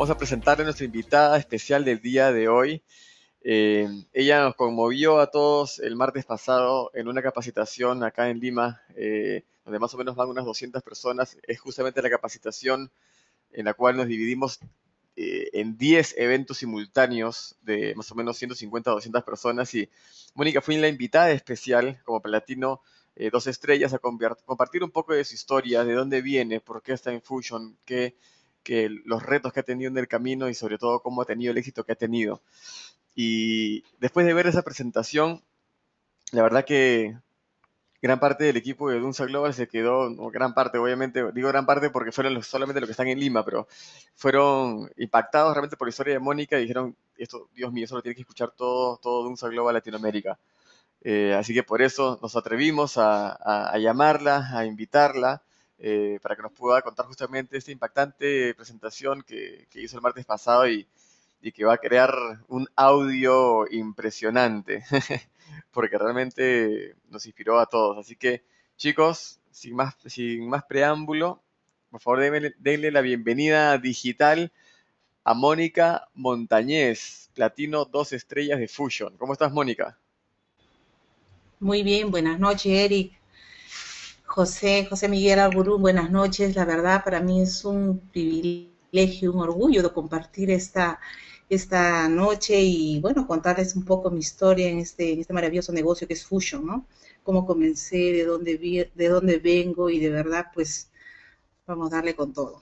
Vamos a presentarle a nuestra invitada especial del día de hoy. Ella nos conmovió a todos el martes pasado en una capacitación acá en Lima, donde más o menos van unas 200 personas. Es justamente la capacitación en la cual nos dividimos en 10 eventos simultáneos de más o menos 150 a 200 personas. Y Mónica fue la invitada especial como Platino 2 estrellas a compartir un poco de su historia, de dónde viene, por qué está en Fusion, que los retos que ha tenido en el camino y sobre todo cómo ha tenido el éxito que ha tenido. Y después de ver esa presentación, la verdad que gran parte del equipo de Dunsa Global se quedó, no gran parte, obviamente, digo gran parte porque fueron solamente los que están en Lima, pero fueron impactados realmente por la historia de Mónica y dijeron, esto, Dios mío, eso lo tiene que escuchar todo Dunsa Global Latinoamérica. Así que por eso nos atrevimos a llamarla, a invitarla, para que nos pueda contar justamente esta impactante presentación que hizo el martes pasado y que va a crear un audio impresionante, porque realmente nos inspiró a todos. Así que, chicos, sin más preámbulo, por favor denle la bienvenida digital a Mónica Montañez, Platino 2 estrellas de Fusion. ¿Cómo estás, Mónica? Muy bien, buenas noches, Eric. José Miguel Alburún, buenas noches. La verdad, para mí es un privilegio, un orgullo de compartir esta noche y, bueno, contarles un poco mi historia en este maravilloso negocio que es Fusion, ¿no? Cómo comencé, de dónde vengo y de verdad, pues, vamos a darle con todo.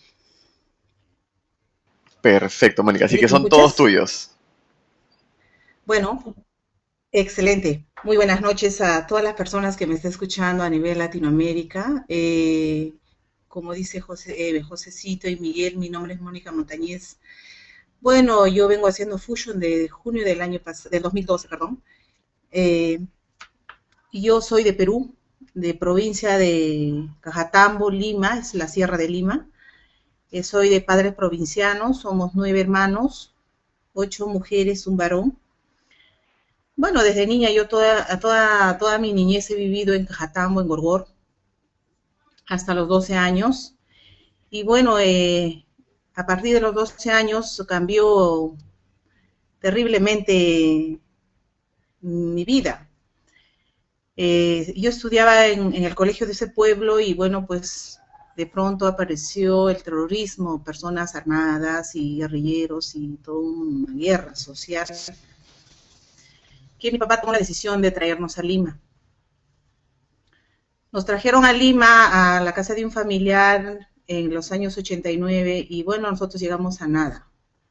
Perfecto, Mónica. Así que Eric, ¿me son todos escuchas? tuyos. Bueno, excelente. Muy buenas noches a todas las personas que me están escuchando a nivel Latinoamérica. Como dice Josecito y Miguel, mi nombre es Mónica Montañez. Bueno, yo vengo haciendo Fusion de junio del año pasado, del 2012, perdón. Eh, y yo soy de Perú, de provincia de Cajatambo, Lima, es la Sierra de Lima. Soy de padres provincianos, somos 9 hermanos, 8 mujeres, un varón. Bueno, desde niña yo toda mi niñez he vivido en Cajatambo, en Gorgor, hasta los 12 años. Y bueno, a partir de los 12 años cambió terriblemente mi vida. Yo estudiaba en el colegio de ese pueblo y bueno, pues de pronto apareció el terrorismo, personas armadas y guerrilleros y toda una guerra social, que mi papá tomó la decisión de traernos a Lima. Nos trajeron a Lima, a la casa de un familiar en los años 89 y bueno, nosotros llegamos a nada.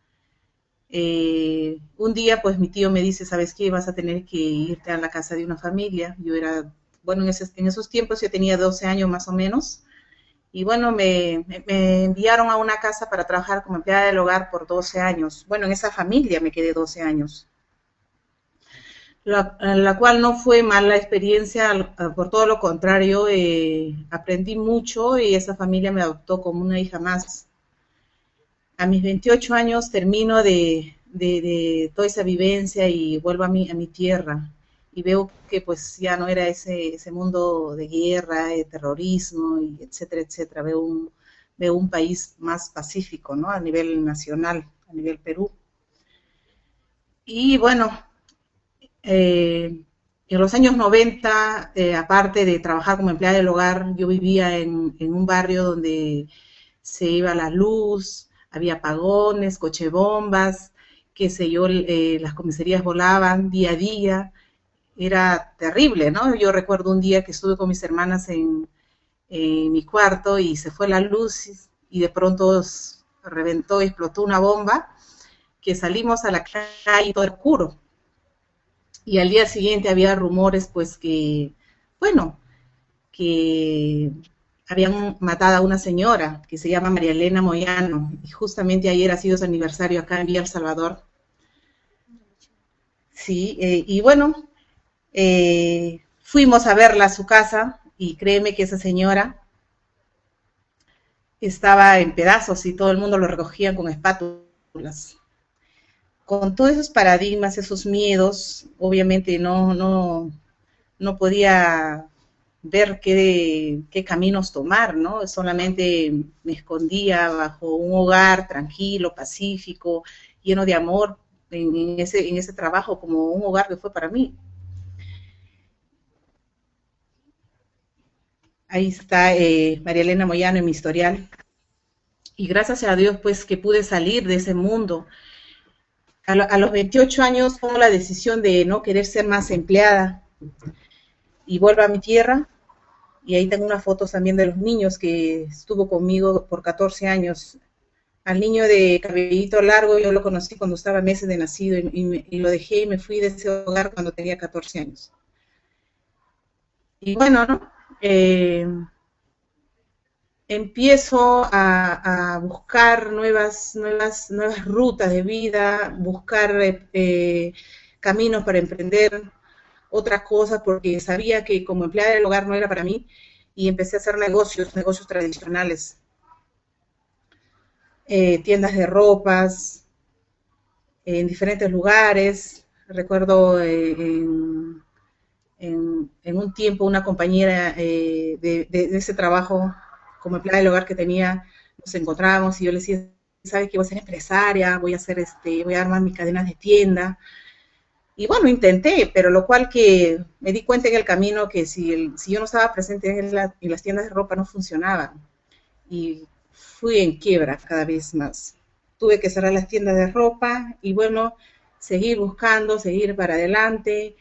Un día pues mi tío me dice, ¿sabes qué? Vas a tener que irte a la casa de una familia. Yo era, bueno, en esos tiempos yo tenía 12 años más o menos. Y bueno, me enviaron a una casa para trabajar como empleada del hogar por 12 años. Bueno, en esa familia me quedé 12 años. La cual no fue mala experiencia, por todo lo contrario, aprendí mucho y esa familia me adoptó como una hija más. A mis 28 años termino de toda esa vivencia y vuelvo a mi tierra y veo que pues ya no era ese mundo de guerra, de terrorismo, y etcétera, etcétera. Veo un país más pacífico, ¿no? A nivel nacional, a nivel Perú. Y bueno, en los años 90, aparte de trabajar como empleada del hogar, yo vivía en un barrio donde se iba la luz, había apagones, cochebombas, qué sé yo, las comisarías volaban día a día, era terrible, ¿no? Yo recuerdo un día que estuve con mis hermanas en mi cuarto y se fue la luz y de pronto reventó, explotó una bomba, que salimos a la calle y todo era oscuro. Y al día siguiente había rumores, pues que, bueno, que habían matado a una señora que se llama María Elena Moyano, y justamente ayer ha sido su aniversario acá en Villa El Salvador. Sí, y bueno, fuimos a verla a su casa y créeme que esa señora estaba en pedazos y todo el mundo lo recogía con espátulas. Con todos esos paradigmas, esos miedos, obviamente no podía ver qué caminos tomar, ¿no? Solamente me escondía bajo un hogar tranquilo, pacífico, lleno de amor en ese trabajo como un hogar que fue para mí. Ahí está María Elena Moyano en mi historial. Y gracias a Dios, pues, que pude salir de ese mundo. A los 28 años tomo la decisión de no querer ser más empleada y vuelvo a mi tierra. Y ahí tengo unas fotos también de los niños que estuvo conmigo por 14 años. Al niño de cabellito largo yo lo conocí cuando estaba meses de nacido y lo dejé y me fui de ese hogar cuando tenía 14 años. Y bueno, ¿no? Empiezo a buscar nuevas rutas de vida, buscar caminos para emprender otras cosas, porque sabía que como empleada del hogar no era para mí, y empecé a hacer negocios tradicionales, tiendas de ropas, en diferentes lugares. Recuerdo en un tiempo una compañera de ese trabajo como empleada del hogar que tenía, nos encontrábamos y yo le decía, ¿sabes qué? Voy a ser empresaria, voy a armar mis cadenas de tienda. Y bueno, intenté, pero lo cual que me di cuenta en el camino que si yo no estaba presente en las tiendas de ropa no funcionaba. Y fui en quiebra cada vez más. Tuve que cerrar las tiendas de ropa y bueno, seguir buscando, seguir para adelante.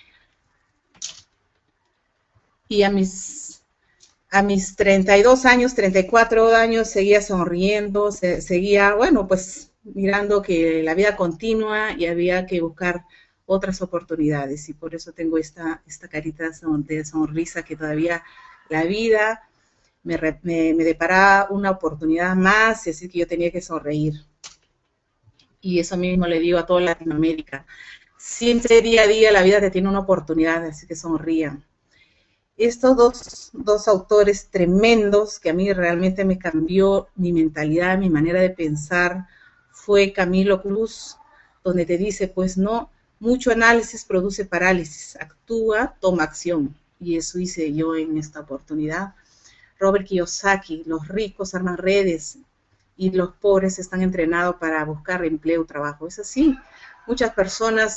Y a mis 32 años, 34 años, seguía sonriendo, seguía, bueno, pues mirando que la vida continua y había que buscar otras oportunidades. Y por eso tengo esta carita de sonrisa que todavía la vida me deparaba una oportunidad más, y así que yo tenía que sonreír. Y eso mismo le digo a toda Latinoamérica. Siempre día a día la vida te tiene una oportunidad, así que sonrían. Estos dos autores tremendos que a mí realmente me cambió mi mentalidad, mi manera de pensar, fue Camilo Cruz, donde te dice, pues no, mucho análisis produce parálisis, actúa, toma acción. Y eso hice yo en esta oportunidad. Robert Kiyosaki, los ricos arman redes y los pobres están entrenados para buscar empleo, trabajo. Es así. Muchas personas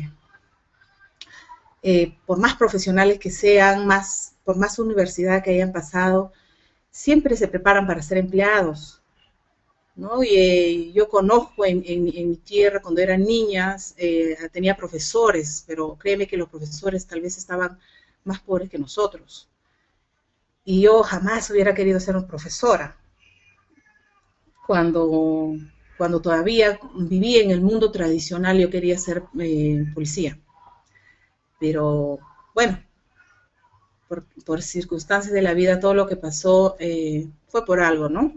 por más profesionales que sean, por más universidad que hayan pasado, siempre se preparan para ser empleados, ¿no? Y yo conozco en mi tierra, cuando eran niñas, tenía profesores, pero créeme que los profesores tal vez estaban más pobres que nosotros. Y yo jamás hubiera querido ser una profesora. Cuando, cuando todavía vivía en el mundo tradicional, yo quería ser policía. Pero bueno, por circunstancias de la vida, todo lo que pasó fue por algo, ¿no?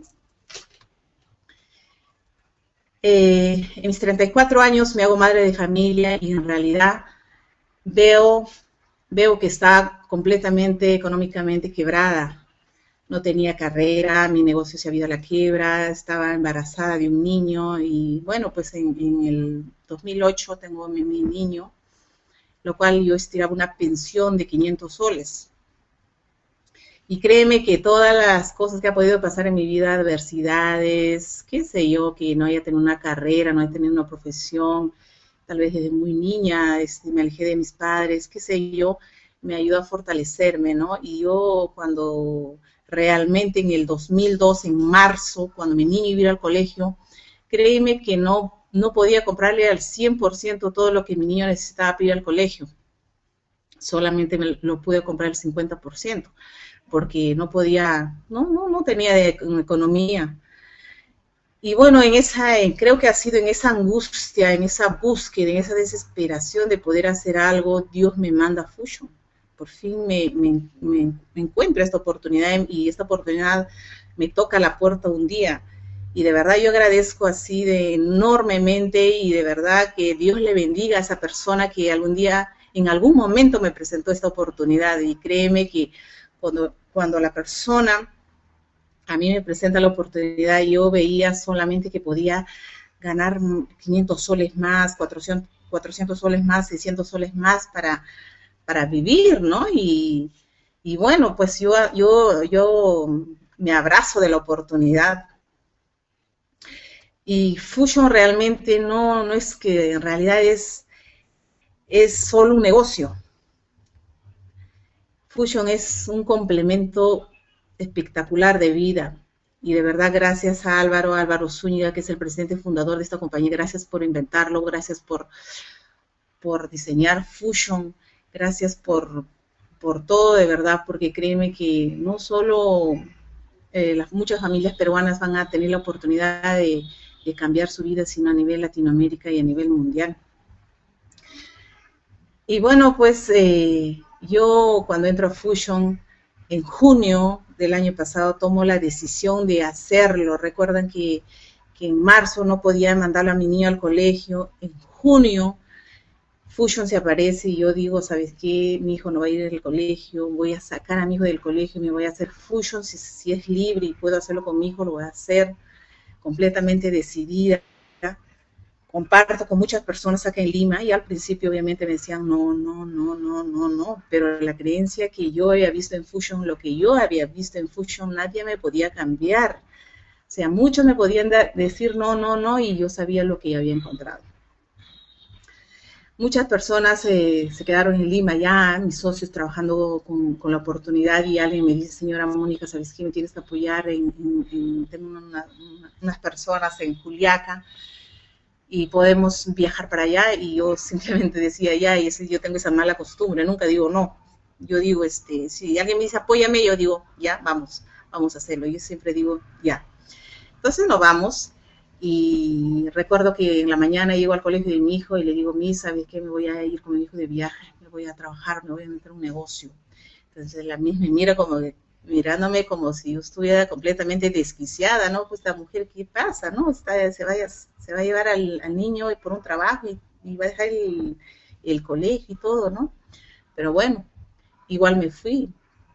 En mis 34 años me hago madre de familia y en realidad veo que está completamente económicamente quebrada. No tenía carrera, mi negocio se había ido a la quiebra, estaba embarazada de un niño y bueno, pues en el 2008 tengo mi niño, lo cual yo estiraba una pensión de 500 soles. Y créeme que todas las cosas que ha podido pasar en mi vida, adversidades, qué sé yo, que no haya tenido una carrera, no haya tenido una profesión, tal vez desde muy niña me alejé de mis padres, qué sé yo, me ayudó a fortalecerme, ¿no? Y yo cuando realmente en el 2002, en marzo, cuando mi niño iba a ir al colegio, créeme que no podía comprarle al 100% todo lo que mi niño necesitaba para ir al colegio. Solamente me lo pude comprar el 50%, porque no podía, no tenía economía. Y bueno, creo que ha sido en esa angustia, en esa búsqueda, en esa desesperación de poder hacer algo, Dios me manda Fusion. Por fin me encuentro esta oportunidad y esta oportunidad me toca la puerta un día. Y de verdad yo agradezco así de enormemente y de verdad que Dios le bendiga a esa persona que algún día, en algún momento me presentó esta oportunidad. Y créeme que cuando la persona a mí me presenta la oportunidad, yo veía solamente que podía ganar 500 soles más, 400 soles más, 600 soles más para vivir, ¿no? Y Y bueno, pues yo me abrazo de la oportunidad. Y Fusion realmente no es que en realidad es solo un negocio. Fusion es un complemento espectacular de vida. Y de verdad, gracias a Álvaro Zúñiga, que es el presidente fundador de esta compañía, gracias por inventarlo, gracias por diseñar Fusion, gracias por todo de verdad, porque créeme que no solo muchas familias peruanas van a tener la oportunidad de cambiar su vida, sino a nivel Latinoamérica y a nivel mundial. Y bueno, pues yo cuando entro a Fusion en junio del año pasado tomo la decisión de hacerlo. Recuerdan que en marzo no podía mandarlo a mi niño al colegio. En junio Fusion se aparece y yo digo, ¿sabes qué? Mi hijo no va a ir al colegio, voy a sacar a mi hijo del colegio y me voy a hacer Fusion. Si es libre y puedo hacerlo con mi hijo, lo voy a hacer completamente decidida. Comparto con muchas personas acá en Lima y al principio obviamente me decían no, pero la creencia que yo había visto en Fusion, lo que yo había visto en Fusion, nadie me podía cambiar. O sea, muchos me podían decir no y yo sabía lo que yo había encontrado. Muchas personas se quedaron en Lima ya, mis socios trabajando con la oportunidad y alguien me dice, señora Mónica, ¿sabes qué? Me tienes que apoyar tengo unas personas en Juliaca y podemos viajar para allá y yo simplemente decía ya y yo tengo esa mala costumbre, nunca digo no. Yo digo, si alguien me dice apóyame, yo digo ya, vamos a hacerlo. Yo siempre digo ya. Entonces nos vamos y recuerdo que en la mañana llego al colegio de mi hijo y le digo, ¿sabes qué? Me voy a ir con mi hijo de viaje, me voy a trabajar, me voy a meter en un negocio. Entonces la misma me mira como mirándome como si yo estuviera completamente desquiciada, ¿no? Pues esta mujer, ¿qué pasa, no? Se va a llevar al niño por un trabajo y va a dejar el colegio y todo, ¿no? Pero bueno, igual me fui.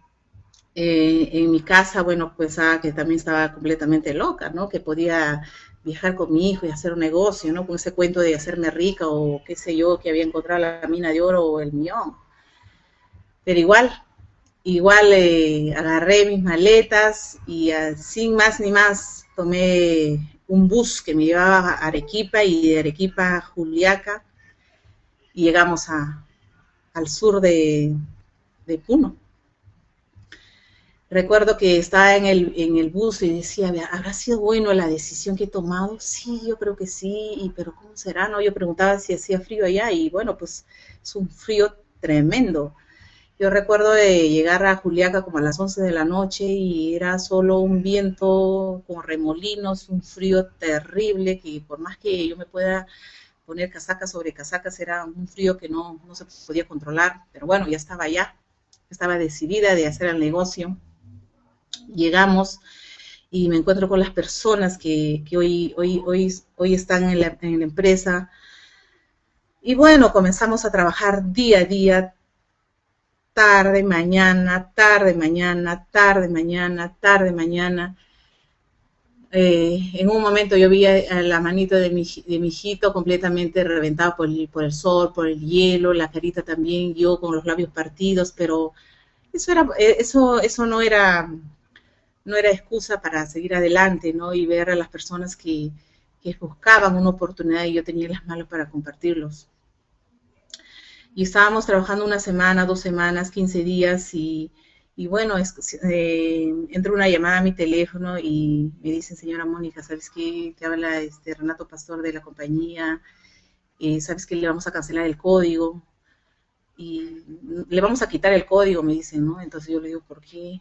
En mi casa, bueno, pues que también estaba completamente loca, ¿no? Que podía viajar con mi hijo y hacer un negocio, ¿no? Con ese cuento de hacerme rica o qué sé yo, que había encontrado la mina de oro o el millón. Pero igual agarré mis maletas y sin más ni más tomé un bus que me llevaba a Arequipa y de Arequipa a Juliaca y llegamos al sur de Puno. Recuerdo que estaba en el bus y decía, ¿habrá sido bueno la decisión que he tomado? Sí, yo creo que sí, pero ¿cómo será? No, yo preguntaba si hacía frío allá y bueno, pues es un frío tremendo. Yo recuerdo de llegar a Juliaca como a las 11 de la noche y era solo un viento con remolinos, un frío terrible que por más que yo me pueda poner casacas sobre casacas, era un frío que no se podía controlar. Pero bueno, ya estaba allá, estaba decidida de hacer el negocio. Llegamos y me encuentro con las personas que hoy están en la empresa. Y bueno, comenzamos a trabajar día a día, tarde, mañana, tarde, mañana, tarde, mañana, tarde, mañana. En un momento yo vi a la manito de mi hijito completamente reventado por el sol, por el hielo, la carita también, yo con los labios partidos, pero eso no era excusa para seguir adelante, ¿no? Y ver a las personas que buscaban una oportunidad y yo tenía las manos para compartirlos. Y estábamos trabajando una semana, 2 semanas, 15 días y bueno, entró una llamada a mi teléfono y me dicen, señora Mónica, ¿sabes qué? Te habla Renato Pastor de la compañía, ¿sabes qué? Le vamos a cancelar el código y le vamos a quitar el código, me dicen, ¿no? Entonces yo le digo, ¿por qué?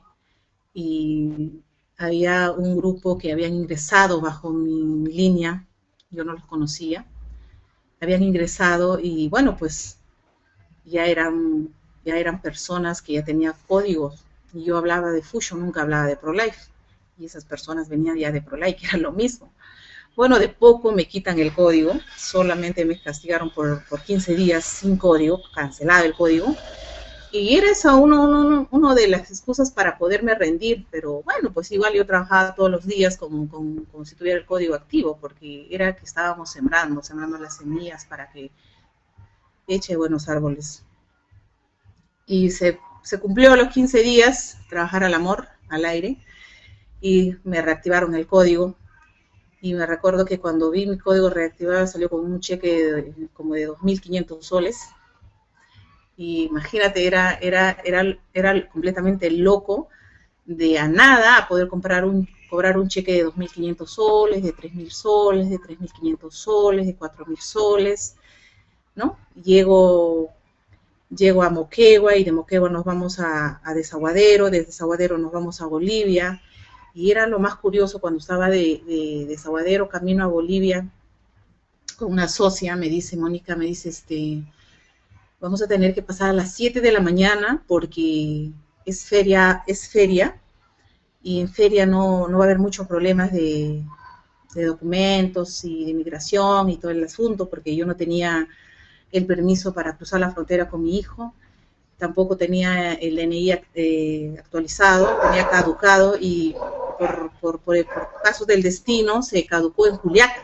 Y había un grupo que habían ingresado bajo mi línea, yo no los conocía, habían ingresado y bueno, pues ya eran, ya eran personas que ya tenían códigos. Y yo hablaba de Fusion, nunca hablaba de ProLife. Y esas personas venían ya de ProLife, que era lo mismo. Bueno, de poco me quitan el código, solamente me castigaron por 15 días sin código, cancelado el código. Y era eso uno de las excusas para poderme rendir, pero bueno, pues igual yo trabajaba todos los días como si tuviera el código activo, porque era que estábamos sembrando las semillas para que eche buenos árboles. Y se cumplió a los 15 días trabajar al amor, al aire, y me reactivaron el código. Y me recuerdo que cuando vi mi código reactivado salió con un cheque como de 2.500 soles. Y imagínate, era completamente loco de a nada a poder cobrar un cheque de 2.500 soles, de 3.000 soles, de 3.500 soles, de 4.000 soles, ¿no? Llego a Moquegua y de Moquegua nos vamos a Desaguadero, de Desaguadero nos vamos a Bolivia. Y era lo más curioso cuando estaba de Desaguadero camino a Bolivia con una socia, me dice, Mónica, me dice, vamos a tener que pasar a las 7 de la mañana porque es feria, y en feria no va a haber muchos problemas de documentos y de migración y todo el asunto, porque yo no tenía el permiso para cruzar la frontera con mi hijo, tampoco tenía el DNI actualizado, tenía caducado y por casos del destino se caducó en Juliaca.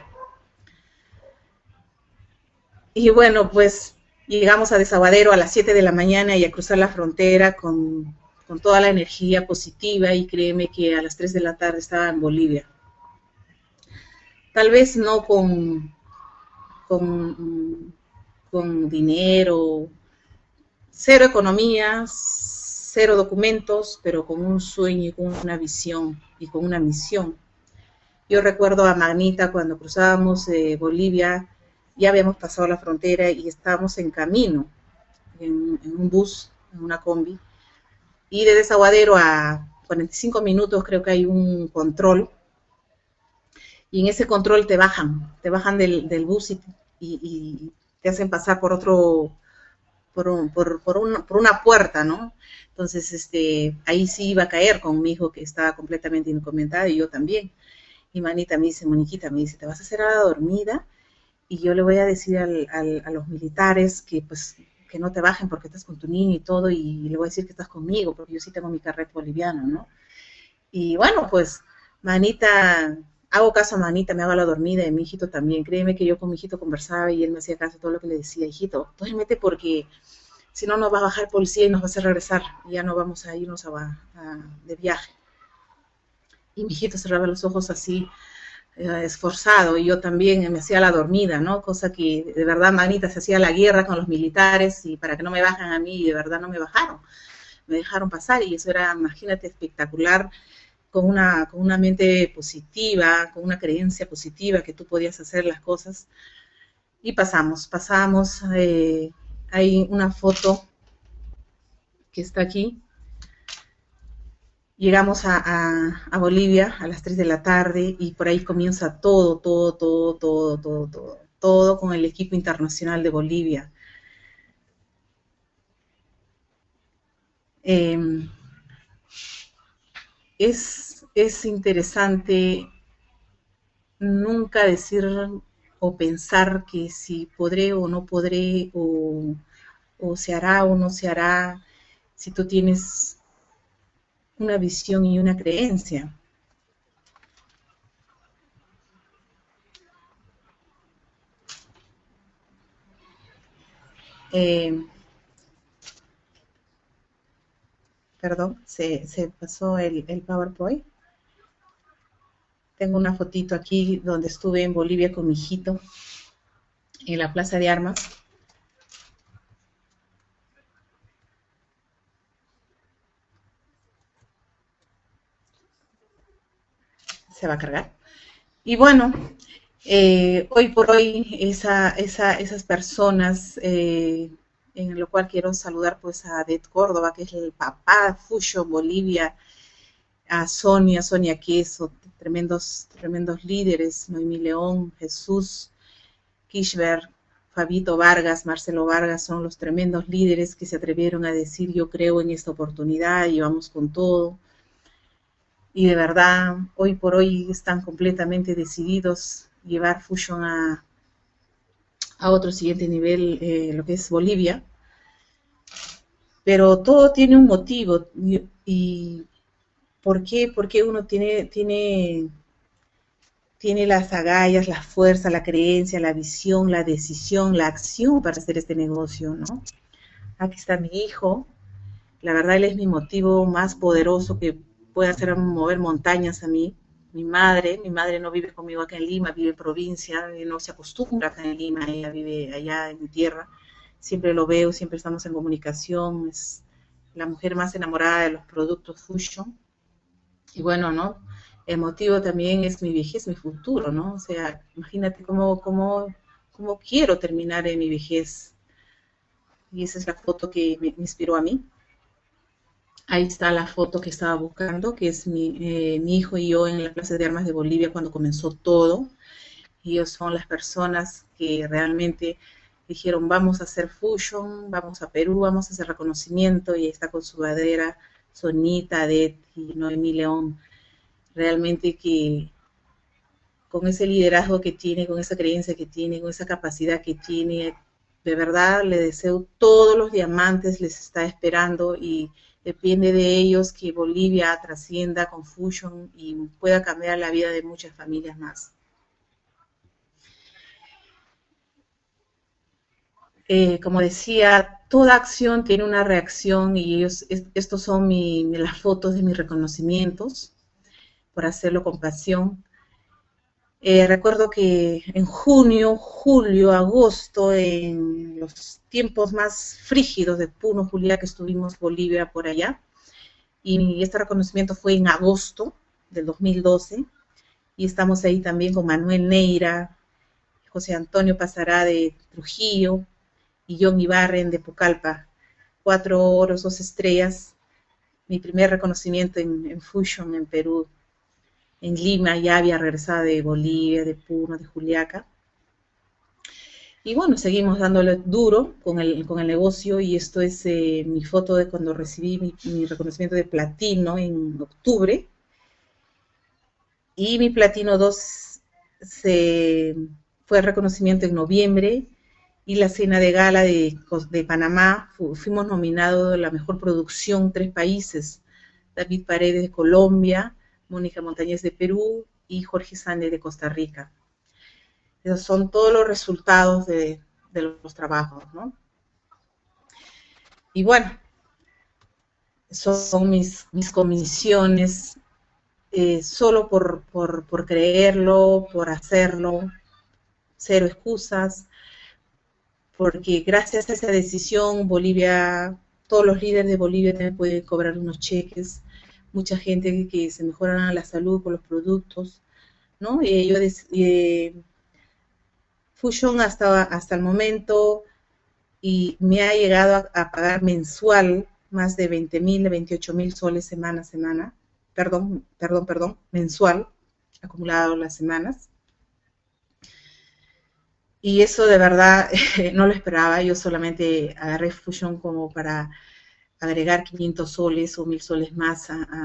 Y bueno, pues llegamos a Desaguadero a las 7 de la mañana y a cruzar la frontera con toda la energía positiva, y créeme que a las 3 de la tarde estaba en Bolivia. Tal vez no con dinero, cero economía, cero documentos, pero con un sueño y con una visión y con una misión. Yo recuerdo a Magnita cuando cruzábamos Bolivia, ya habíamos pasado la frontera y estábamos en camino, en un bus, en una combi, y de Desaguadero a 45 minutos creo que hay un control, y en ese control te bajan del bus y te hacen pasar por otro, por una puerta, ¿no? Entonces, ahí sí iba a caer con mi hijo que estaba completamente indocumentado y yo también. Y Manita me dice, Moniquita, me dice, ¿te vas a hacer a la dormida? Y yo le voy a decir a los militares que pues que no te bajen porque estás con tu niño y todo, y le voy a decir que estás conmigo porque yo sí tengo mi carnet boliviano, ¿no? Y bueno, pues Manita, hago caso a Manita, me hago la dormida, y mi hijito también. Créeme que yo con mi hijito conversaba y él me hacía caso a todo lo que le decía, hijito, duérmete porque si no nos va a bajar policía y nos va a hacer regresar, y ya no vamos a irnos de viaje. Y mi hijito cerraba los ojos así, esforzado, y yo también me hacía la dormida, ¿no? Cosa que de verdad Manita se hacía la guerra con los militares y para que no me bajan a mí, y de verdad no me bajaron, me dejaron pasar, y eso era, imagínate, espectacular, con una mente positiva, con una creencia positiva que tú podías hacer las cosas. Y pasamos, hay una foto que está aquí. Llegamos a Bolivia a las 3 de la tarde y por ahí comienza todo con el equipo internacional de Bolivia. Es interesante nunca decir o pensar que si podré o no podré, o se hará o no se hará, si tú tienes una visión y una creencia. Perdón, se pasó el PowerPoint. Tengo una fotito aquí donde estuve en Bolivia con mi hijito, en la Plaza de Armas. Se va a cargar. Y bueno, hoy por hoy esas personas, en lo cual quiero saludar pues a Det Córdoba, que es el papá Fucho Bolivia, a Sonia Queso, tremendos líderes, Noemí León, Jesús Kirchberg, Fabito Vargas, Marcelo Vargas, son los tremendos líderes que se atrevieron a decir yo creo en esta oportunidad y vamos con todo. Y de verdad, hoy por hoy están completamente decididos a llevar Fusion a otro siguiente nivel, lo que es Bolivia. Pero todo tiene un motivo. Y ¿por qué? Porque uno tiene las agallas, la fuerza, la creencia, la visión, la decisión, la acción para hacer este negocio, ¿no? Aquí está mi hijo, La verdad, él es mi motivo más poderoso que puede hacer mover montañas a mí. Mi madre no vive conmigo acá en Lima, vive en provincia, no se acostumbra acá en Lima, ella vive allá en mi tierra. Siempre lo veo, siempre estamos en comunicación, es la mujer más enamorada de los productos Fusion. Y bueno, ¿no? El motivo también es mi vejez, mi futuro, ¿no? O sea, imagínate cómo quiero terminar en mi vejez. Y esa es la foto que me inspiró a mí. Ahí está la foto que estaba buscando, que es mi hijo y yo en la Plaza de Armas de Bolivia cuando comenzó todo. Ellos son las personas que realmente dijeron, vamos a hacer fusion, vamos a Perú, vamos a hacer reconocimiento, y ahí está con su bandera Sonita, Det y Noemí León. Realmente que con ese liderazgo que tiene, con esa creencia que tiene, con esa capacidad que tiene, de verdad le deseo todos los diamantes, les está esperando, y depende de ellos que Bolivia trascienda con Fusion y pueda cambiar la vida de muchas familias más. Como decía, toda acción tiene una reacción, y estos son las fotos de mis reconocimientos por hacerlo con pasión. Recuerdo que en junio, julio, agosto, en los tiempos más frígidos de Puno, Juliá, que estuvimos Bolivia por allá, y este reconocimiento fue en agosto del 2012, y estamos ahí también con Manuel Neira, José Antonio Pasará de Trujillo y John Ibarren de Pucallpa. 4 oros, 2 estrellas, mi primer reconocimiento en Fusion en Perú. En Lima ya había regresado de Bolivia, de Puno, de Juliaca. Y bueno, seguimos dándole duro con el negocio, y esto es mi foto de cuando recibí mi reconocimiento de platino en octubre. Y mi platino 2 fue el reconocimiento en noviembre, y la cena de gala de Panamá, fuimos nominados a la mejor producción 3 países, David Paredes de Colombia, Mónica Montañez de Perú y Jorge Sande de Costa Rica. Esos son todos los resultados de los trabajos, ¿no? Y bueno, son mis comisiones, solo por creerlo, por hacerlo, cero excusas, porque gracias a esa decisión Bolivia, todos los líderes de Bolivia también pueden cobrar unos cheques, mucha gente que se mejora la salud con los productos, ¿no? Fusion hasta el momento, y me ha llegado a pagar mensual más de 20.000, 28.000 soles semana a semana, mensual, acumulado las semanas. Y eso de verdad no lo esperaba, yo solamente agarré Fusion como para agregar 500 soles o 1.000 soles más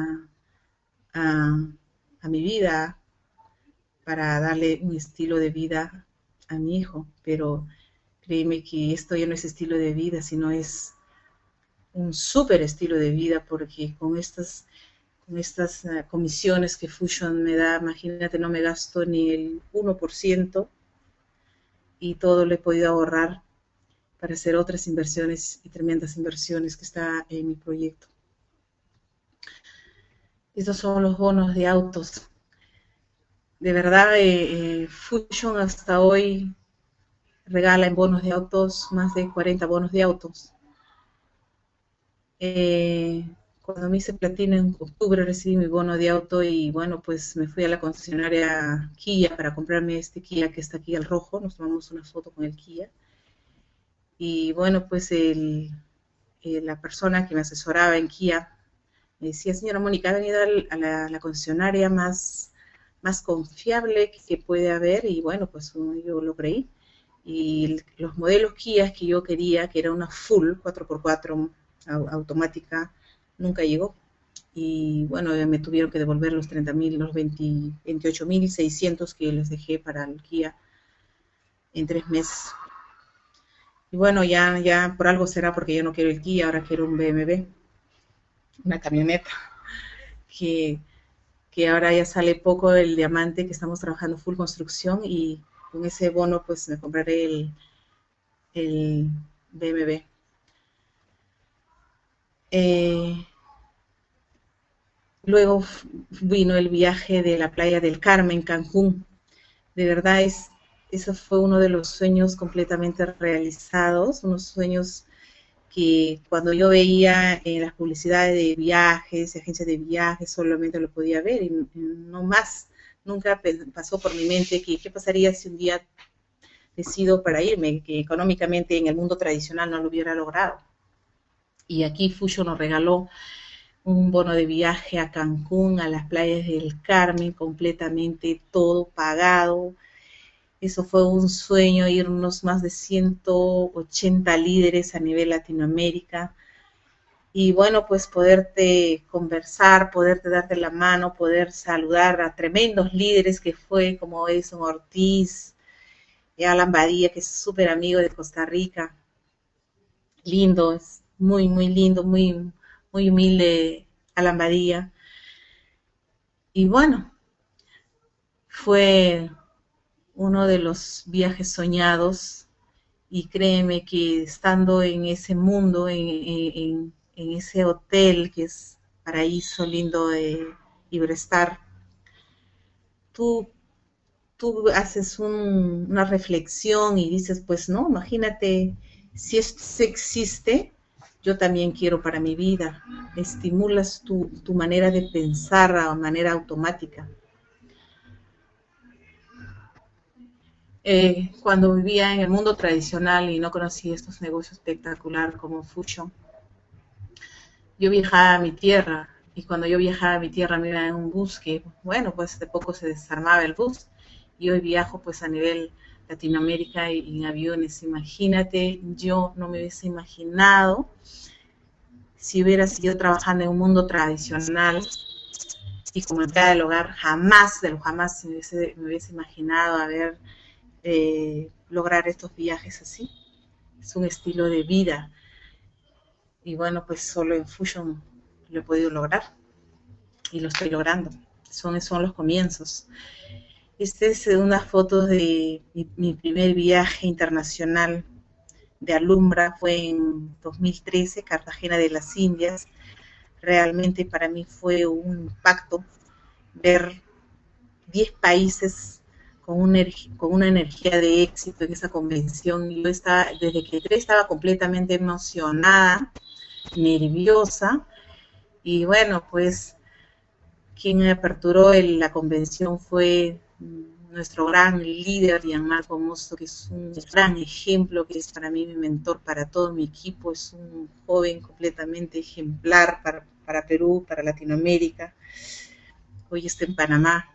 a, a mi vida, para darle un estilo de vida a mi hijo, pero créeme que esto ya no es estilo de vida, sino es un súper estilo de vida, porque con estas comisiones que Fusion me da, imagínate, no me gasto ni el 1%, y todo lo he podido ahorrar para hacer otras inversiones y tremendas inversiones que está en mi proyecto. Estos son los bonos de autos. De verdad, Fusion hasta hoy regala en bonos de autos más de 40 bonos de autos. Cuando me hice platino en octubre recibí mi bono de auto, y bueno, pues me fui a la concesionaria Kia para comprarme este Kia que está aquí, el rojo. Nos tomamos una foto con el Kia, y bueno, pues la persona que me asesoraba en Kia me decía, señora Mónica, ha venido a la concesionaria más confiable que puede haber, y bueno, pues yo lo creí. Y los modelos Kia que yo quería, que era una full 4x4 automática, nunca llegó. Y bueno, me tuvieron que devolver los 30.000, los 28.600 que les dejé para el Kia en 3 meses. Y bueno, ya por algo será, porque yo no quiero el Kia, ahora quiero un BMW, una camioneta, que, que ahora ya sale poco el diamante, que estamos trabajando full construcción, y con ese bono pues me compraré el BMW. Eh, Luego vino el viaje de la playa del Carmen, Cancún. De verdad eso fue uno de los sueños completamente realizados, unos sueños que cuando yo veía en las publicidades de viajes, agencias de viajes, solamente lo podía ver y no más. Nunca pasó por mi mente que qué pasaría si un día decido para irme, que económicamente en el mundo tradicional no lo hubiera logrado. Y aquí Fusion nos regaló un bono de viaje a Cancún, a las playas del Carmen, completamente todo pagado. Eso fue un sueño, irnos más de 180 líderes a nivel Latinoamérica. Y bueno, pues poderte conversar, poderte darte la mano, poder saludar a tremendos líderes que fue, como Edson Ortiz, y Alan Badía, que es súper amigo de Costa Rica. Lindo, es muy, muy lindo, muy, muy humilde Alan Badía. Y bueno, fue uno de los viajes soñados y créeme que estando en ese mundo, en ese hotel que es paraíso lindo de Iberostar, tú, tú haces una reflexión y dices, pues no, imagínate, si esto existe, yo también quiero para mi vida. Estimulas tu manera de pensar a manera automática. Cuando vivía en el mundo tradicional y no conocía estos negocios espectaculares como Fusion, yo viajaba a mi tierra y cuando yo viajaba a mi tierra me iba en un bus que, bueno, pues de poco se desarmaba el bus y hoy viajo pues a nivel Latinoamérica y en aviones. Imagínate, yo no me hubiese imaginado si hubiera seguido trabajando en un mundo tradicional y como empleada del hogar, jamás de lo jamás me hubiese imaginado haber lograr estos viajes así. Es un estilo de vida y bueno, pues solo en Fusion lo he podido lograr y lo estoy logrando. Son los comienzos. Esta es una foto de mi primer viaje internacional de Alumbra, fue en 2013, Cartagena de las Indias. Realmente para mí fue un impacto ver 10 países con una energía de éxito en esa convención. Yo estaba, desde que entré estaba completamente emocionada, nerviosa, y bueno, pues quien aperturó la convención fue nuestro gran líder, Gianmarco Mosto, que es un gran ejemplo, que es para mí mi mentor, para todo mi equipo, es un joven completamente ejemplar para Perú, para Latinoamérica. Hoy está en Panamá.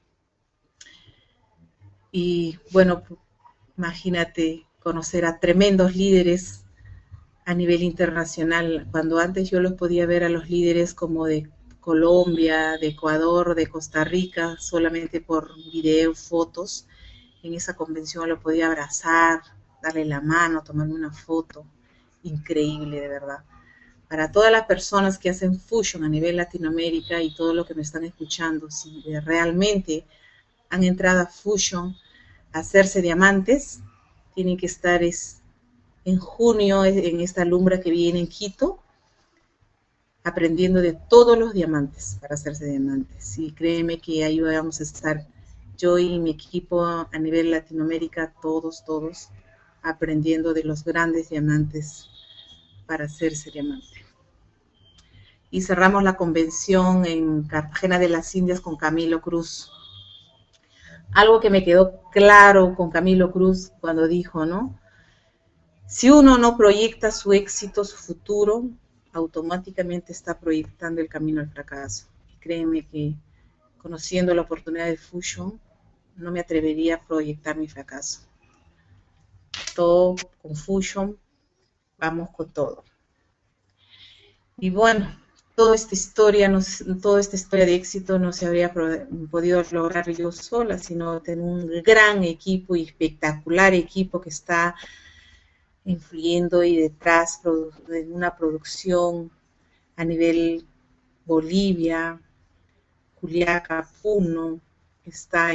Y bueno, imagínate conocer a tremendos líderes a nivel internacional, cuando antes yo los podía ver a los líderes como de Colombia, de Ecuador, de Costa Rica, solamente por video, fotos. En esa convención lo podía abrazar, darle la mano, tomarme una foto. Increíble, de verdad. Para todas las personas que hacen Fusion a nivel Latinoamérica y todo lo que me están escuchando, si realmente han entrado a Fusion a hacerse diamantes, tienen que estar en junio en esta alumbra que viene en Quito, aprendiendo de todos los diamantes para hacerse diamantes. Y créeme que ahí vamos a estar yo y mi equipo a nivel Latinoamérica, todos, aprendiendo de los grandes diamantes para hacerse diamante. Y cerramos la convención en Cartagena de las Indias con Camilo Cruz. Algo que me quedó claro con Camilo Cruz cuando dijo, ¿no? Si uno no proyecta su éxito, su futuro, automáticamente está proyectando el camino al fracaso. Y créeme que conociendo la oportunidad de Fusion, no me atrevería a proyectar mi fracaso. Todo con Fusion, vamos con todo. Y bueno, toda esta historia de éxito no se habría podido lograr yo sola, sino tener un gran equipo y espectacular equipo que está influyendo y detrás de una producción a nivel Bolivia, Juliaca, Puno, está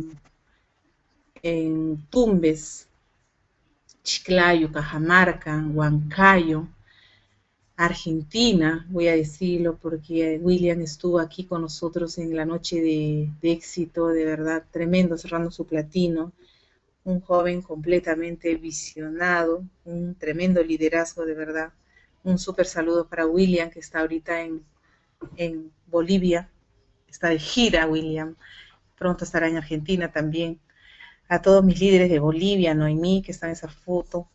en Tumbes, Chiclayo, Cajamarca, Huancayo, Argentina, voy a decirlo, porque William estuvo aquí con nosotros en la noche de éxito, de verdad, tremendo, cerrando su platino, un joven completamente visionado, un tremendo liderazgo, de verdad. Un súper saludo para William, que está ahorita en Bolivia, está de gira William, pronto estará en Argentina también. A todos mis líderes de Bolivia, Noemí, que está en esa foto,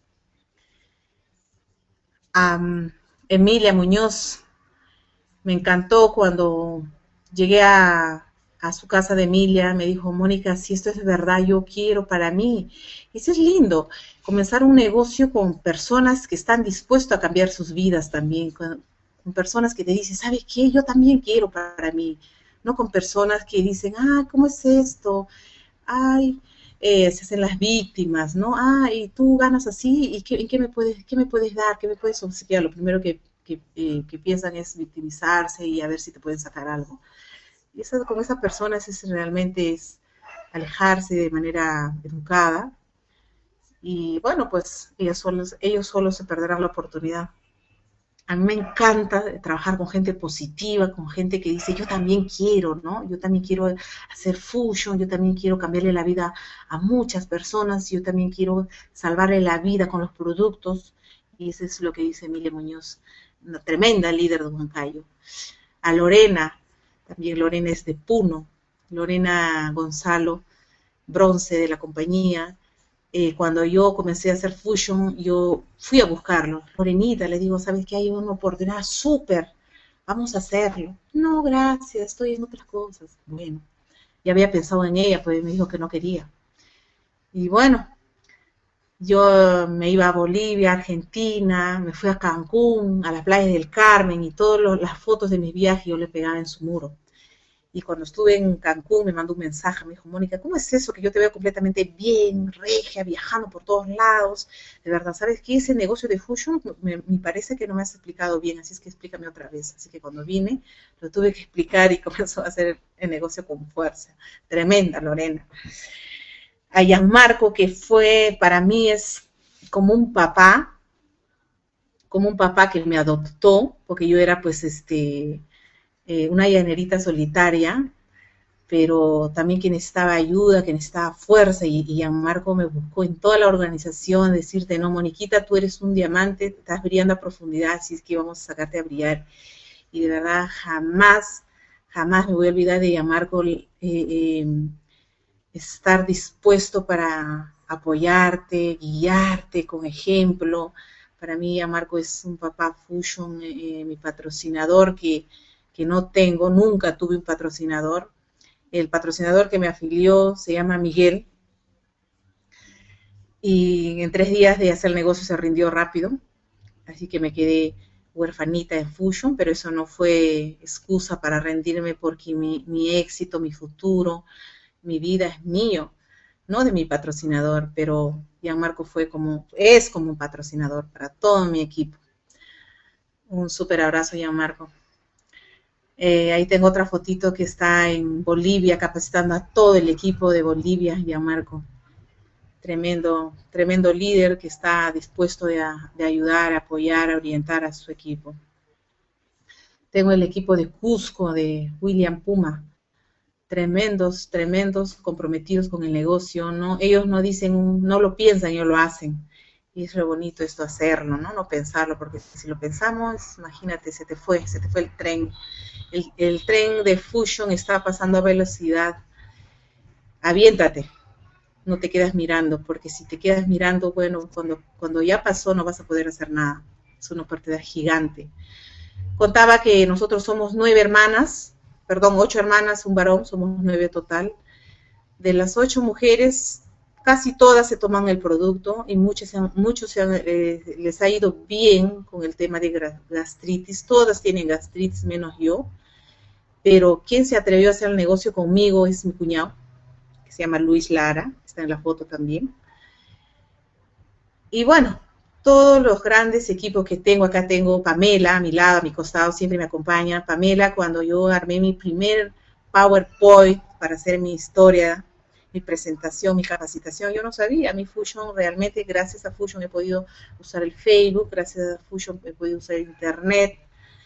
a Emilia Muñoz. Me encantó cuando llegué a su casa de Emilia, me dijo, Mónica, si esto es verdad, yo quiero para mí. Eso es lindo, comenzar un negocio con personas que están dispuestas a cambiar sus vidas también, con personas que te dicen, ¿sabes qué? Yo también quiero para mí, no con personas que dicen, ah, ¿cómo es esto? Ay, se hacen las víctimas, ¿no? Ah, y tú ganas así, ¿y qué me puedes dar? ¿Qué me puedes obsequiar? Lo primero que piensan es victimizarse y a ver si te pueden sacar algo. Y eso, con esas personas es realmente es alejarse de manera educada y bueno, pues ellos solos se perderán la oportunidad. A mí me encanta trabajar con gente positiva, con gente que dice, yo también quiero, ¿no? Yo también quiero hacer fusion, yo también quiero cambiarle la vida a muchas personas, yo también quiero salvarle la vida con los productos. Y eso es lo que dice Emilia Muñoz, una tremenda líder de Huancayo. A Lorena, también Lorena es de Puno, Lorena Gonzalo, bronce de la compañía, cuando yo comencé a hacer fusion, yo fui a buscarlo. Lorenita, le digo, ¿sabes qué? Hay una oportunidad súper, vamos a hacerlo. No, gracias, estoy en otras cosas. Bueno, ya había pensado en ella, pues me dijo que no quería. Y bueno, yo me iba a Bolivia, Argentina, me fui a Cancún, a las playas del Carmen y todas las fotos de mis viajes yo le pegaba en su muro. Y cuando estuve en Cancún me mandó un mensaje, me dijo, Mónica, ¿cómo es eso que yo te veo completamente bien, regia, viajando por todos lados? De verdad, ¿sabes qué? Ese negocio de Fusion me parece que no me has explicado bien, así es que explícame otra vez. Así que cuando vine, lo tuve que explicar y comenzó a hacer el negocio con fuerza. Tremenda, Lorena. A Gianmarco, que fue, para mí es como un papá que me adoptó, porque yo era pues una llanerita solitaria, pero también que necesitaba ayuda, que necesitaba fuerza, y Gianmarco me buscó en toda la organización, decirte, no, Moniquita, tú eres un diamante, estás brillando a profundidad, así es que vamos a sacarte a brillar. Y de verdad, jamás, jamás me voy a olvidar de Gianmarco, estar dispuesto para apoyarte, guiarte con ejemplo. Para mí, Gianmarco es un papá Fusion, mi patrocinador, que no tengo, nunca tuve un patrocinador. El patrocinador que me afilió se llama Miguel y en 3 días de hacer el negocio se rindió rápido, así que me quedé huerfanita en Fusion, pero eso no fue excusa para rendirme porque mi éxito, mi futuro, mi vida es mío, no de mi patrocinador, pero Gianmarco es como un patrocinador para todo mi equipo. Un súper abrazo, Gianmarco. Ahí tengo otra fotito que está en Bolivia capacitando a todo el equipo de Bolivia, Gianmarco. Tremendo, tremendo líder que está dispuesto de ayudar, apoyar, orientar a su equipo. Tengo el equipo de Cusco, de William Puma, tremendos, tremendos, comprometidos con el negocio, ¿no? Ellos no dicen, no lo piensan, ellos lo hacen. Y es lo bonito esto hacerlo, ¿no? No pensarlo, porque si lo pensamos, imagínate, se te fue el tren. El tren de Fusion está pasando a velocidad. Aviéntate, no te quedas mirando, porque si te quedas mirando, bueno, cuando ya pasó no vas a poder hacer nada. Es una oportunidad gigante. Contaba que nosotros somos 8 hermanas, un varón, somos 9 total. De las 8 mujeres, casi todas se toman el producto y muchos les ha ido bien con el tema de gastritis. Todas tienen gastritis, menos yo. Pero quien se atrevió a hacer el negocio conmigo es mi cuñado, que se llama Luis Lara, está en la foto también. Y bueno, todos los grandes equipos que tengo, acá tengo Pamela a mi lado, a mi costado, siempre me acompaña. Pamela, cuando yo armé mi primer PowerPoint para hacer mi historia, mi presentación, mi capacitación. Yo no sabía, mi Fusion, realmente gracias a Fusion he podido usar el Facebook, gracias a Fusion he podido usar el Internet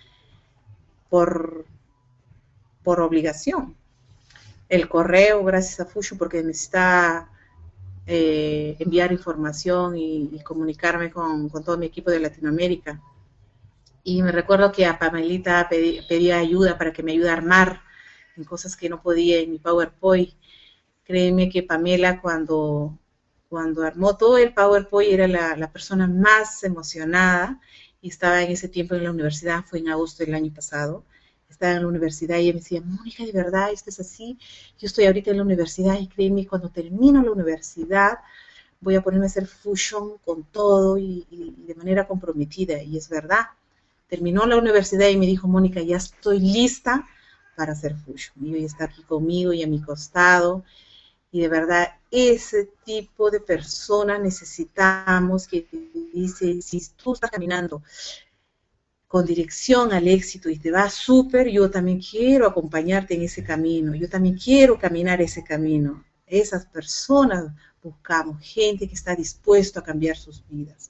por, por obligación. El correo, gracias a Fusion, porque necesita enviar información y comunicarme con todo mi equipo de Latinoamérica. Y me recuerdo que a Pamelita pedía ayuda para que me ayude a armar en cosas que no podía en mi PowerPoint. Créeme que Pamela cuando armó todo el PowerPoint era la persona más emocionada y estaba en ese tiempo en la universidad, fue en agosto del año pasado. Estaba en la universidad y ella me decía, Mónica, de verdad, esto es así. Yo estoy ahorita en la universidad y créeme, cuando termino la universidad voy a ponerme a hacer fusion con todo y de manera comprometida. Y es verdad. Terminó la universidad y me dijo, Mónica, ya estoy lista para hacer fusion. Y hoy está aquí conmigo y a mi costado. Y de verdad, ese tipo de personas necesitamos que dice, si tú estás caminando con dirección al éxito y te va súper, yo también quiero acompañarte en ese camino, yo también quiero caminar ese camino. Esas personas buscamos, gente que está dispuesta a cambiar sus vidas.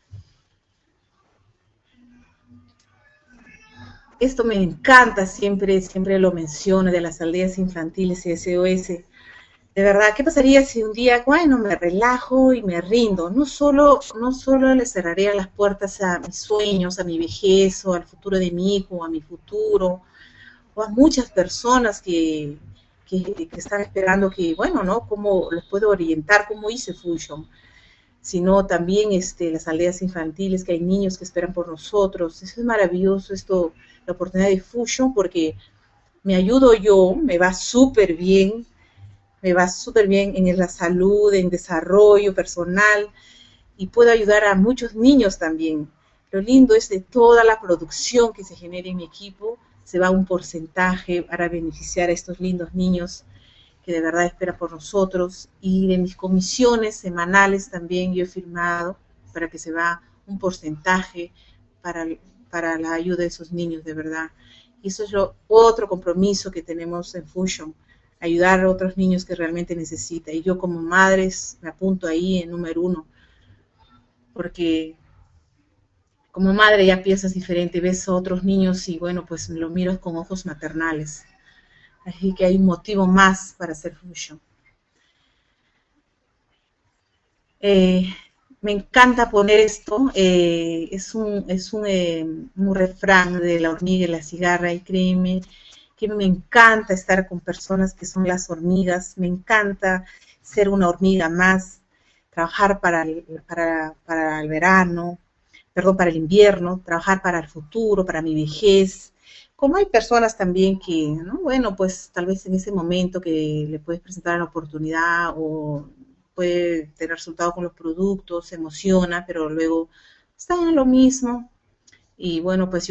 Esto me encanta, siempre lo menciono, de las aldeas infantiles y SOS. De verdad, ¿qué pasaría si un día, bueno, me relajo y me rindo? No solo le cerraría las puertas a mis sueños, a mi vejez, o al futuro de mi hijo, a mi futuro, o a muchas personas que están esperando que, bueno, ¿no? ¿Cómo los puedo orientar? ¿Cómo hice Fusion? Sino también las aldeas infantiles, que hay niños que esperan por nosotros. Eso es maravilloso, la oportunidad de Fusion, porque me ayudo yo, me va súper bien en la salud, en desarrollo personal y puedo ayudar a muchos niños también. Lo lindo es de toda la producción que se genera en mi equipo, se va un porcentaje para beneficiar a estos lindos niños que de verdad esperan por nosotros, y de mis comisiones semanales también yo he firmado para que se va un porcentaje para, para la ayuda de esos niños, de verdad. Y eso es otro compromiso que tenemos en Fusion, ayudar a otros niños que realmente necesitan. Y yo como madre me apunto ahí en número uno, porque como madre ya piensas diferente, ves a otros niños y bueno, pues lo miras con ojos maternales. Así que hay un motivo más para hacer Fusion. Eh, Me encanta poner esto, un refrán de la hormiga y la cigarra, y créeme que me encanta estar con personas que son las hormigas, me encanta ser una hormiga más, trabajar para el verano, perdón, para el invierno, trabajar para el futuro, para mi vejez. Como hay personas también que, ¿no? Bueno, pues tal vez en ese momento que le puedes presentar la oportunidad o puede tener resultado con los productos, se emociona, pero luego está en lo mismo. Y bueno, pues yo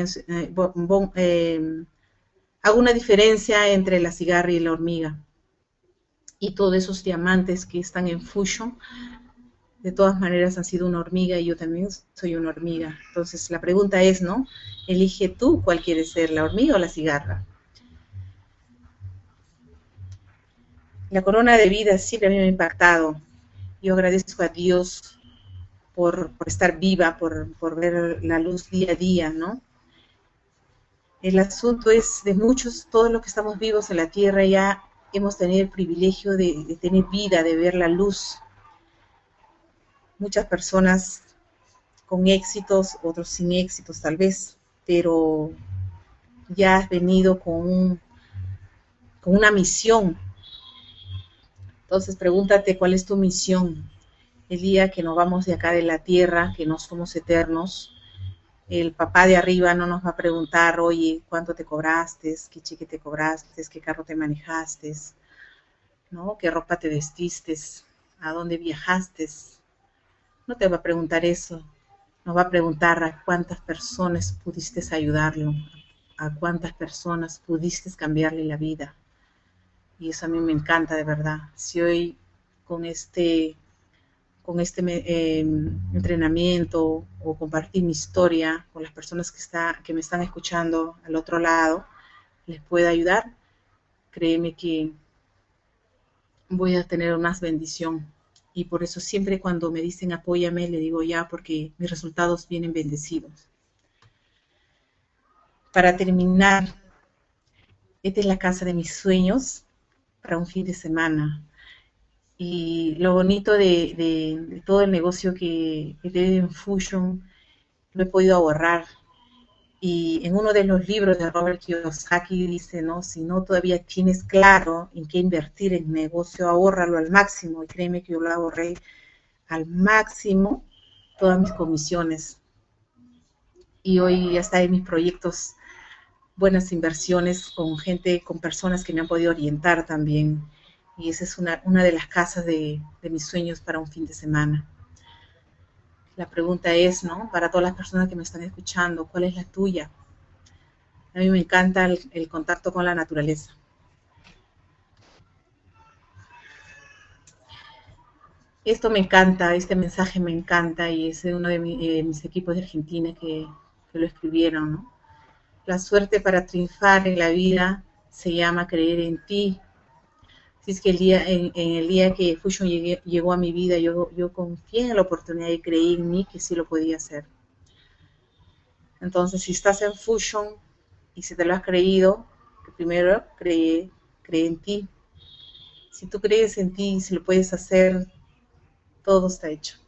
hago una diferencia entre la cigarra y la hormiga. Y todos esos diamantes que están en Fusion, de todas maneras han sido una hormiga y yo también soy una hormiga. Entonces la pregunta es, ¿no? Elige tú cuál quieres ser, la hormiga o la cigarra. La corona de vida siempre a mí me ha impactado. Yo agradezco a Dios por estar viva, por ver la luz día a día, ¿no? El asunto es de muchos, todos los que estamos vivos en la tierra ya hemos tenido el privilegio de tener vida, de ver la luz. Muchas personas con éxitos, otros sin éxitos tal vez, pero ya has venido con una misión. Entonces pregúntate cuál es tu misión. El día que nos vamos de acá de la tierra, que no somos eternos, el papá de arriba no nos va a preguntar, oye, ¿cuánto te cobraste? ¿Qué cheque te cobraste? ¿Qué carro te manejaste? ¿No? ¿Qué ropa te vestiste? ¿A dónde viajaste? No te va a preguntar eso. Nos va a preguntar a cuántas personas pudiste ayudarlo, a cuántas personas pudiste cambiarle la vida. Y eso a mí me encanta, de verdad. Si hoy con entrenamiento o compartir mi historia con las personas que me están escuchando al otro lado, les puede ayudar, créeme que voy a tener más bendición. Y por eso siempre cuando me dicen apóyame, le digo ya, porque mis resultados vienen bendecidos. Para terminar, esta es la casa de mis sueños para un fin de semana. Y lo bonito de todo el negocio que tiene en Fusion, lo he podido ahorrar. Y en uno de los libros de Robert Kiyosaki dice, ¿no? Si no todavía tienes claro en qué invertir en negocio, ahórralo al máximo. Y créeme que yo lo ahorré al máximo, todas mis comisiones. Y hoy ya está en mis proyectos buenas inversiones con gente, con personas que me han podido orientar también. Y esa es una de las casas de mis sueños para un fin de semana. La pregunta es, ¿no? Para todas las personas que me están escuchando, ¿cuál es la tuya? A mí me encanta el contacto con la naturaleza. Esto me encanta, este mensaje me encanta y es de uno de mis equipos de Argentina que lo escribieron, ¿no? La suerte para triunfar en la vida se llama creer en ti. Si es que en el día que Fusion llegó a mi vida, yo confié en la oportunidad y creí en mí que sí lo podía hacer. Entonces, si estás en Fusion y si te lo has creído, primero cree en ti. Si tú crees en ti, si lo puedes hacer, todo está hecho.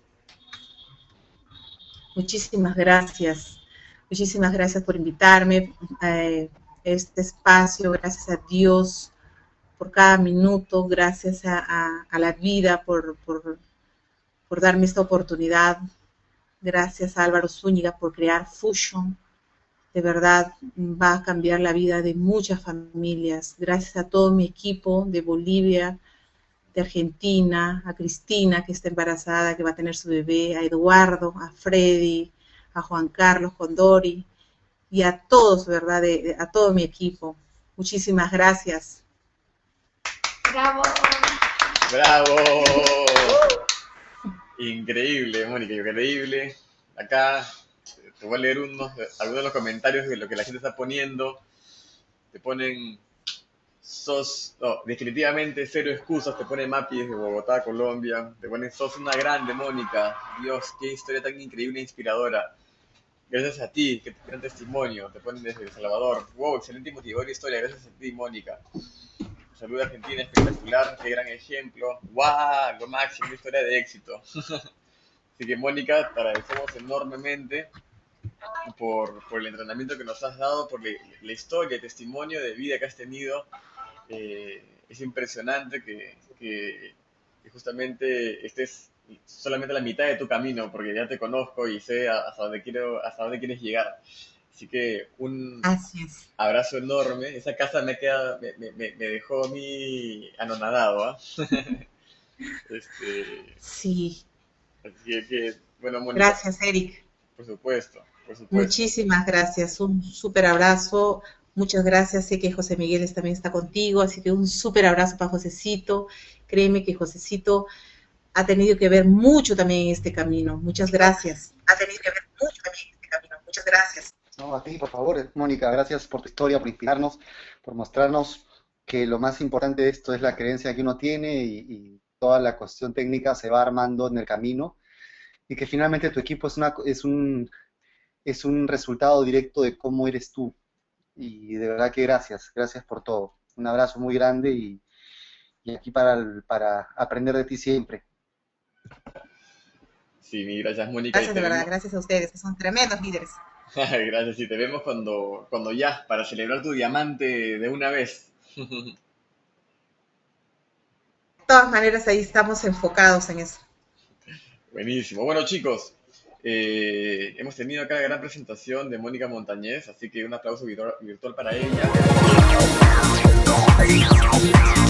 Muchísimas gracias. Muchísimas gracias por invitarme a este espacio. Gracias a Dios por cada minuto. Gracias a la vida por darme esta oportunidad. Gracias a Álvaro Zúñiga por crear Fusion. De verdad va a cambiar la vida de muchas familias. Gracias a todo mi equipo de Bolivia, de Argentina, a Cristina, que está embarazada, que va a tener su bebé, a Eduardo, a Freddy, a Juan Carlos Condori, y a todos, ¿verdad? A todo mi equipo. Muchísimas gracias. ¡Bravo! ¡Bravo! Increíble, Mónica, increíble. Acá te voy a leer algunos de los comentarios de lo que la gente está poniendo. Te ponen... definitivamente cero excusas, te pone Mapi desde Bogotá, Colombia, te ponen sos una grande, Mónica, Dios, qué historia tan increíble e inspiradora, gracias a ti, qué gran testimonio, te ponen desde El Salvador, wow, excelente y motivadora historia, gracias a ti, Mónica, salud Argentina, espectacular, qué gran ejemplo, wow, lo máximo, una historia de éxito, así que Mónica, te agradecemos enormemente por el entrenamiento que nos has dado, por la historia, el testimonio de vida que has tenido. Es impresionante que justamente estés solamente a la mitad de tu camino, porque ya te conozco y sé hasta dónde quieres llegar. Así que un abrazo enorme. Esa casa me dejó a mí anonadado, ¿eh? Sí. Así que, bueno, Mónica. Gracias, Eric. Por supuesto. Muchísimas gracias. Un súper abrazo. Muchas gracias, sé que José Miguel también está contigo, así que un súper abrazo para Josecito. Créeme que Josecito ha tenido que ver mucho también en este camino. Muchas gracias. Ha tenido que ver mucho también en este camino. Muchas gracias. No, a ti, por favor, Mónica, gracias por tu historia, por inspirarnos, por mostrarnos que lo más importante de esto es la creencia que uno tiene y toda la cuestión técnica se va armando en el camino y que finalmente tu equipo es un resultado directo de cómo eres tú. Y de verdad que gracias por todo. Un abrazo muy grande y aquí para aprender de ti siempre. Sí, gracias, Mónica. Gracias de verdad, gracias a ustedes, que son tremendos líderes. Gracias, y te vemos cuando ya, para celebrar tu diamante de una vez. De todas maneras, ahí estamos enfocados en eso. Buenísimo. Bueno, chicos, hemos tenido acá la gran presentación de Mónica Montañez, así que un aplauso virtual para ella.